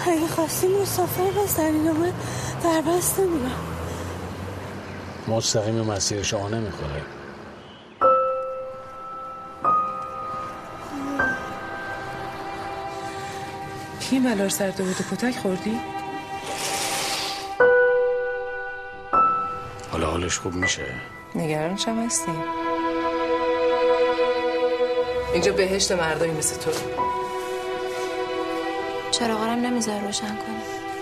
اگه خواستی مسافر بزنینم در بست نمیرم. مستقیم مسیر شما نمیخوره. کی ملار سرده بود و کتک خوردی؟ حالش خوب میشه؟ نگرانشم هستی. اینجا بهشت مردایی مثل تو. چراغارم نمیذاره روشن کنه.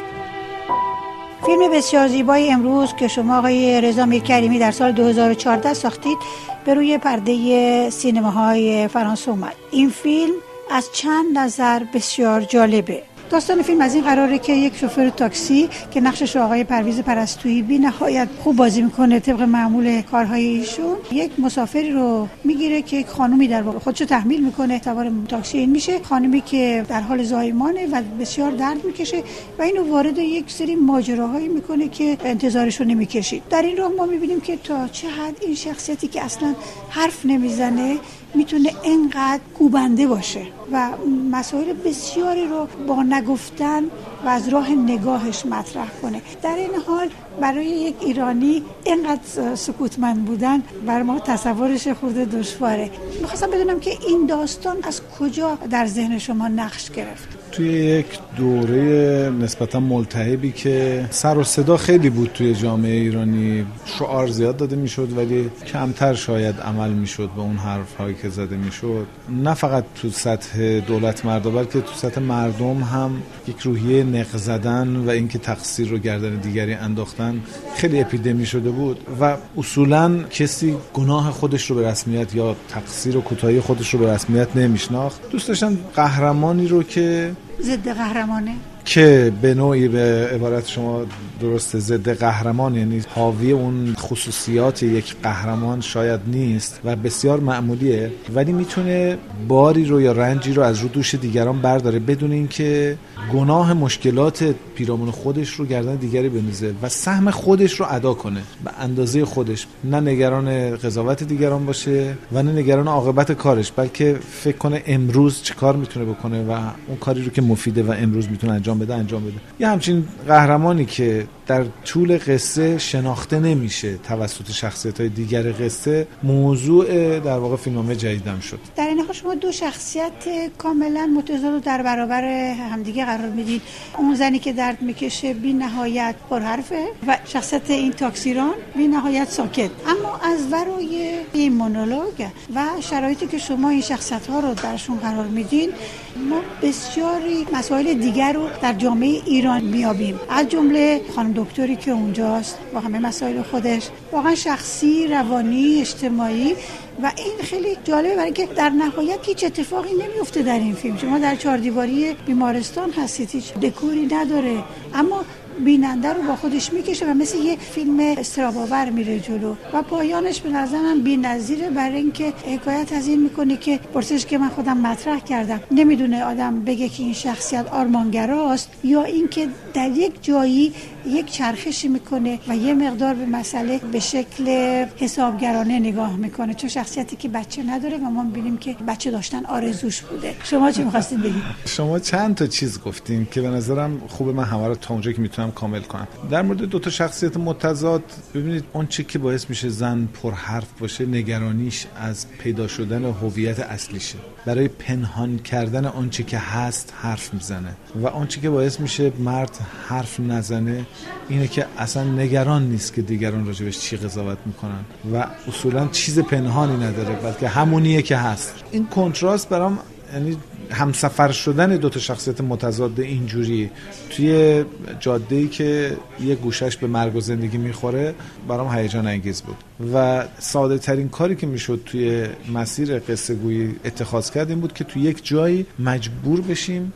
فیلم بسیار زیبای امروز که شما آقای رضا میرکریمی در سال 2014 ساختید به روی پرده سینماهای فرانسه اومد. این فیلم از چند نظر بسیار جالبه. داستان فیلم از این قراره که یک شوفر تاکسی که نقشش آقای پرویز پرستویی بی نهایت خوب بازی میکنه طبق معمول کارهای ایشون، یک مسافری رو میگیره که یک خانومی در واقع خودشو تحمیل میکنه، سوار تاکسی این میشه، خانومی که در حال زایمانه و بسیار درد میکشه و اینو وارد یک سری ماجراهایی میکنه که انتظارش رو نمیکشید. در این راه ما میبینیم که تا چه حد این شخصیتی که اصلا حرف نمیزنه میتونه اینقدر کوبنده باشه و مسائل بسیاری رو با نگفتن و از راه نگاهش مطرح کنه. در این حال برای یک ایرانی اینقدر سکوتمند بودن بر ما تصورش خورده دشواره. میخواستم بدونم که این داستان از کجا در ذهن شما نقش گرفت؟ توی یک دوره نسبتا ملتهبی که سر و صدا خیلی بود توی جامعه ایرانی، شعار زیاد داده میشد ولی کمتر شاید عمل میشد به اون حرف‌هایی که زده میشد، نه فقط تو سطح دولت مردا بلکه تو سطح مردم هم یک روحیه نق زدن و اینکه تقصیر رو گردن دیگری انداختن خیلی اپیدمی شده بود و اصولا کسی گناه خودش رو به رسمیت یا تقصیر و کوتاهی خودش رو به رسمیت نمیشناخت. دوست داشتن قهرمانی رو که ضد قهرمانه، که به نوعی به عبارت شما درسته ضد قهرمان، یعنی حاوی اون خصوصیات یک قهرمان شاید نیست و بسیار معمولیه ولی میتونه باری رو یا رنجی رو از رو دوش دیگران برداره بدون اینکه گناه مشکلات پیرامون خودش رو گردن دیگری بندازه و سهم خودش رو ادا کنه به اندازه خودش، نه نگران قضاوت دیگران باشه و نه نگران عاقبت کارش، بلکه فکر کنه امروز چه کار میتونه بکنه و اون کاری رو که مفیده و امروز میتونه انجام بده. یه همچین قهرمانی که در طول قصه شناخته نمیشه توسط شخصیت‌های دیگر قصه، موضوع در واقع فیلمنامه جدیدم شد. در این حال شما دو شخصیت کاملا متضاد رو در برابر همدیگه قرار میدید. اون زنی که درد میکشه بی نهایت پرحرفه و شخصیت این تاکسیران بی نهایت ساکت، اما از ورای این مونولوگ و شرایطی که شما این شخصیت‌ها رو درشون قرار میدین ما بسیاری مسائل دیگر رو در جامعه ایران میابیم، از جمله خانم دکتری که اونجاست با همه مسائل خودش، واقعا شخصی، روانی، اجتماعی و این خیلی جالبه برای اینکه در نهایت هیچ اتفاقی نمیفته در این فیلم. شما در چهاردیواری بیمارستان هستید، هیچ دکوری نداره اما بیننده رو با خودش میکشه و مثل یه فیلم استراباور میره جلو و پایانش به نظرم بی‌نظیره برای اینکه حکایت از این میکنه که پرسش که من خودم مطرح کردم، نمیدونه آدم بگه که این شخصیت آرمانگراست یا اینکه در یک جایی یک چرخشی میکنه و یه مقدار به مسئله به شکل حسابگرانه نگاه میکنه، چون شخصیتی که بچه نداره و ما میبینیم که بچه داشتن آرزوش بوده. شما چی می‌خواستین بگید؟ شما چند تا چیز گفتین که به نظرم خوبه من همه رو تا اونجا که میتونم کامل کنم. در مورد دو تا شخصیت متضاد، ببینید اون چیزی که باعث میشه زن پرحرف باشه نگرانیش از پیدا شدن هویت اصلیشه، برای پنهان کردن اون چیزی که هست حرف میزنه و اون چیزی که باعث میشه مرد حرف نزنه اینه که اصلا نگران نیست که دیگران راجبش چی قضاوت میکنن و اصولا چیز پنهانی نداره بلکه همونیه که هست. این کنتراست برام، یعنی همسفر شدن دو تا شخصیت متضاد اینجوری توی جاده‌ای که یه گوشش به مرگ و زندگی میخوره برام هیجان انگیز بود و ساده ترین کاری که میشد توی مسیر قصه گویی اتخاذ کرد این بود که توی یک جایی مجبور بشیم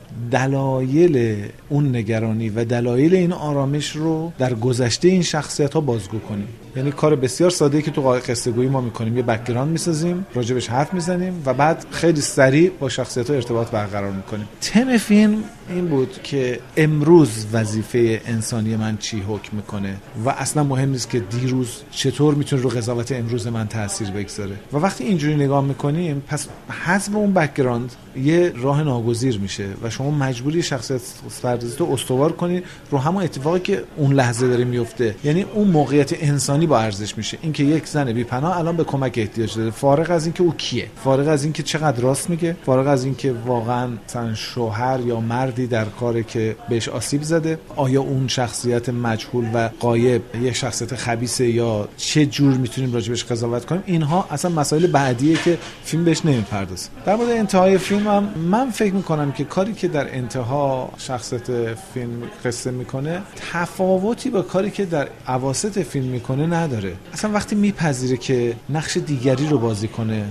دلایل اون نگرانی و دلایل این آرامش رو در گذشته این شخصیت ها بازگو کنیم. یعنی کار بسیار ساده‌ای که تو قصه گویی ما میکنیم، یه بک‌گراند میسازیم، راجبش حرف میزنیم و بعد خیلی سریع با شخصیت‌ها ارتباط برقرار میکنیم. تم فیلم این بود که امروز وظیفه انسانی من چی حکم میکنه و اصلا مهم نیست که دیروز چطور میتونه رو قضاوت امروز من تأثیر بگذاره و وقتی اینجوری نگاه میکنیم پس حذف اون بک‌گراند یه راه ناگزیر میشه و شما مجبوری شخصیت پردازی رو استوار کنی رو همون اتفاقی که اون لحظه داره میفته. یعنی اون موقعیت انسانی با ارزش میشه، اینکه یک زن بی پناه الان به کمک احتیاج داره، فارغ از اینکه او کیه، فارغ از اینکه چقدر راست میگه، فارغ از اینکه واقعا مثلا شوهر یا مردی در کاری که بهش آسیب زده، آیا اون شخصیت مجهول و غایب یه شخصیت خبیثه یا چه جور میتونیم راجبش قضاوت کنیم. اینها اصلا مسائل بعدیه که فیلم بهش نمیپردازه. در مورد انتهای فیلم هم من فکر میکنم که کاری که در انتها شخصیت فیلم قصه میکنه تفاوتی با کاری که در اواسط فیلم میکنه نداره. اصلا وقتی میپذیره که نقش دیگری رو بازی کنه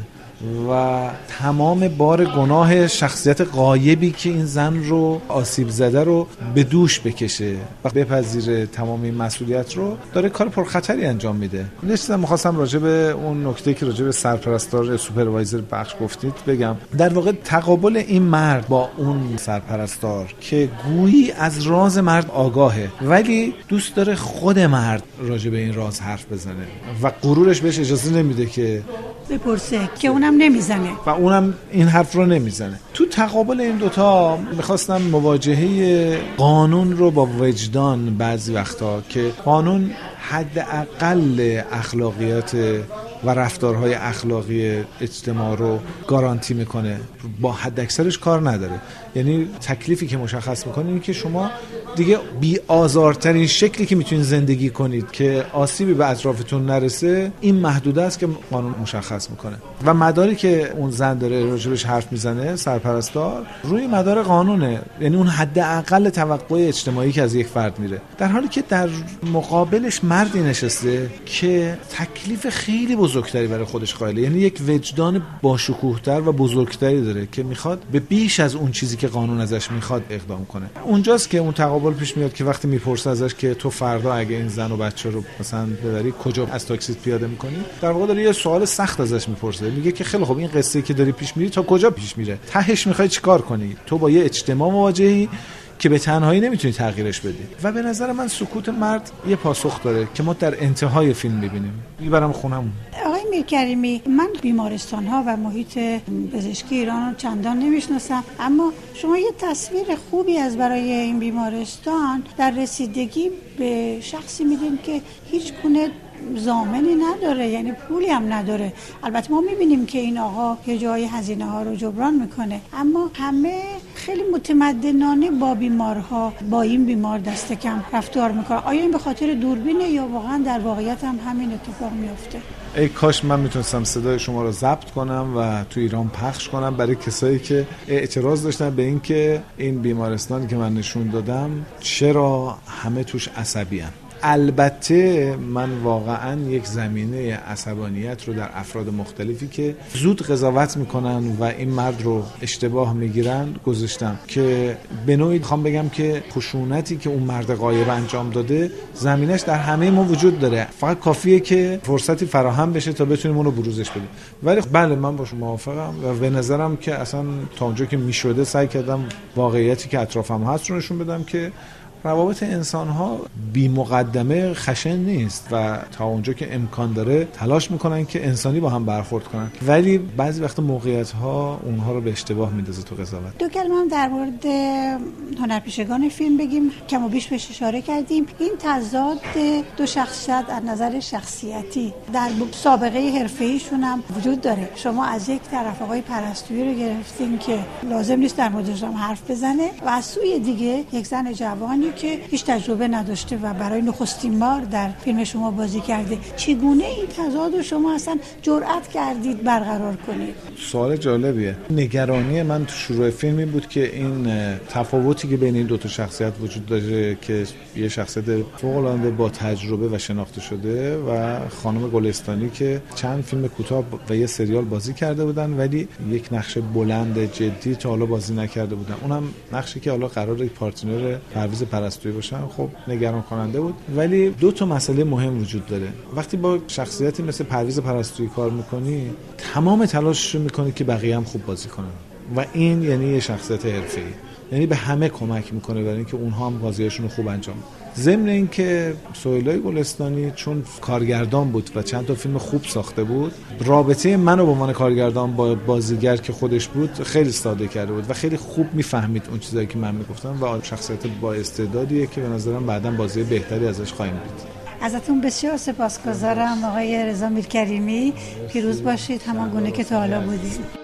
و تمام بار گناه شخصیت غایبی که این زن رو آسیب زده رو به دوش بکشه و بپذیره تمام این مسئولیت رو، داره کار پرخطری انجام میده. یه چیزی می‌خواستم راجع به اون نکته که راجع به سرپرستار سوپروایزر بخش گفتید بگم. در واقع تقابل این مرد با اون سرپرستار که گویی از راز مرد آگاهه ولی دوست داره خود مرد راجع به این راز حرف بزنه و غرورش بهش اجازه نمیده که بپرسه، که اونم نمیزنه و اونم این حرف رو نمیزنه. تو تقابل این دوتا میخواستم مواجهه قانون رو با وجدان، بعضی وقتا که قانون حداقل اخلاقیات و رفتارهای اخلاقی اجتماع رو گارانتی میکنه، با حد اکثرش کار نداره. یعنی تکلیفی که مشخص میکنه اینه که شما دیگه بی آزارترین شکلی که میتونید زندگی کنید که آسیبی به اطرافتون نرسه، این محدوده است که قانون مشخص میکنه و مداری که اون زن داره راجبش حرف میزنه سرپرستار روی مدار قانونه، یعنی اون حداقل توقع اجتماعی که از یک فرد میره، در حالی که در مقابلش مردی نشسته که تکلیف خیلی بزرگتری برای خودش قائله، یعنی یک وجدان باشکوه‌تر و بزرگتری داره که میخواد به بیش از اون چیزی که قانون ازش میخواد اقدام کنه. اونجاست که اون تقابل پیش میاد که وقتی میپرسه ازش که تو فردا اگه این زن و بچه رو مثلا ببری کجا از تاکسی پیاده میکنی، در واقع داره یه سوال سخت ازش میپرسه. میگه که خیلی خوب این قصه که داری پیش میری تا کجا پیش میره، تهش میخوای چیکار کنی؟ تو با یه اجتماع مواجهی که به تنهایی نمیتونی تغییرش بدی. و به نظر من سکوت مرد یه پاسخ داره که ما در انتهای فیلم میبینیم. میبرم خونمون. آقای میرکریمی، من بیمارستان ها و محیط پزشکی ایران رو چندان نمیشناسم، اما شما یه تصویر خوبی از برای این بیمارستان در رسیدگی به شخصی میدین که هیچ گونه ضامنی نداره، یعنی پولی هم نداره. البته ما میبینیم که این آقا یه جای هزینه ها رو جبران میکنه، اما همه خیلی متمدنانه با بیمارها، با این بیمار دست کم رفتار میکنه. آیا این به خاطر دوربینه یا واقعا در واقعیت هم همین اتفاق میفته؟ ای کاش من میتونستم صدای شما رو ضبط کنم و تو ایران پخش کنم برای کسایی که اعتراض داشتن به این که این بیمارستانی که من نشون دادم چرا همه توش عصبی هستن. البته من واقعا یک زمینه عصبانیت رو در افراد مختلفی که زود قضاوت میکنن و این مرد رو اشتباه میگیرن گذاشتم که به نوعی میخوام بگم که خشونتی که اون مرد غایب انجام داده زمینش در همه ما وجود داره، فقط کافیه که فرصتی فراهم بشه تا بتونیم اون رو بروزش بدیم. ولی بله من باش موافقم و به نظرم که اصلا تا اونجا که میشده سعی کردم واقعیتی که اطرافم هست رو نشون بدم که روابط انسان‌ها بی مقدمه خشن نیست و تا اونجا که امکان داره تلاش میکنن که انسانی با هم برخورد کنن، ولی بعضی وقت موقعیت‌ها اونها رو به اشتباه میندازه تو قضاوت. دو کلمه هم در مورد هنرپیشگان فیلم بگیم. کم و بیش بهش اشاره کردیم. این تضاد دو شخصیت از نظر شخصیتی در سابقه حرفه‌ایشون هم وجود داره. شما از یک طرف آقای پرستویی رو گرفتین که لازم نیست در موردش هم حرف بزنه و از سوی دیگه یک زن جوانی که هیچ تجربه نداشته و برای نخستین بار در فیلم شما بازی کرده. چگونه این تضاد رو شما اصلا جرأت کردید برقرار کنید؟ سوال جالبیه. نگرانی من تو شروع فیلم این بود که این تفاوتی که بین این دو تا شخصیت وجود داره که یه شخصیت فوق‌العاده با تجربه و شناخته شده و خانم گلستانی که چند فیلم کوتاه و یه سریال بازی کرده بودن ولی یک نقش بلند جدی تا حالا بازی نکرده بودن. اونم نقشی که حالا قراره پارتنر پرویز پرستویی باشن، خب نگران کننده بود. ولی دو تا مسئله مهم وجود داره. وقتی با شخصیتی مثل پرویز پرستویی کار میکنی تمام تلاشش رو میکنی که بقیه هم خوب بازی کنن و این یعنی یه شخصیت حرفه‌ای، یعنی به همه کمک میکنه برای اینکه اونها هم بازیاشون رو خوب انجام بدن. ضمن اینکه سهیلای گلستانی چون کارگردان بود و چند تا فیلم خوب ساخته بود، رابطه منو به عنوان کارگردان با بازیگر که خودش بود خیلی ساده کرده بود و خیلی خوب میفهمید اون چیزایی که من میگفتم و شخصیت با استعدادیه که به نظرم بعداً بازی بهتری ازش خواهیم دید. ازتون بسیار سپاسگزارم آقای رضا میرکریمی. پیروز باشید همان گونه که تا حالا بودید.